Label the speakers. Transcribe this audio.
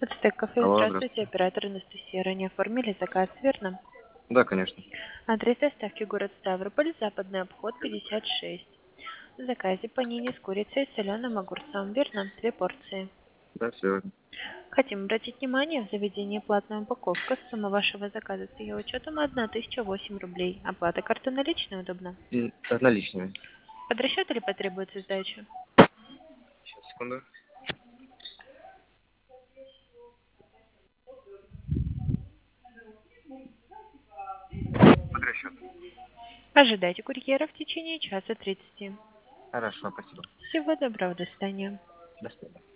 Speaker 1: Ацтек кафе,
Speaker 2: Алло,
Speaker 1: здравствуйте,
Speaker 2: здравствуйте.
Speaker 1: оператор Анастасия. Ранее оформили заказ, верно?
Speaker 2: Да, конечно.
Speaker 1: Адрес доставки город Ставрополь, западный обход 56. В заказе панини с курицей и соленым огурцом, верно? 2 порции.
Speaker 2: Да, все верно.
Speaker 1: Хотим обратить внимание, в заведении платная упаковка. Сумма вашего заказа с ее учетом 1008 рублей. Оплата карты наличной удобно.
Speaker 2: Наличными.
Speaker 1: Под расчет или потребуется сдача?
Speaker 2: Сейчас, секунду. Под расчет.
Speaker 1: Ожидайте курьера в течение часа 30.
Speaker 2: Хорошо, спасибо.
Speaker 1: Всего доброго, до свидания.
Speaker 2: До свидания.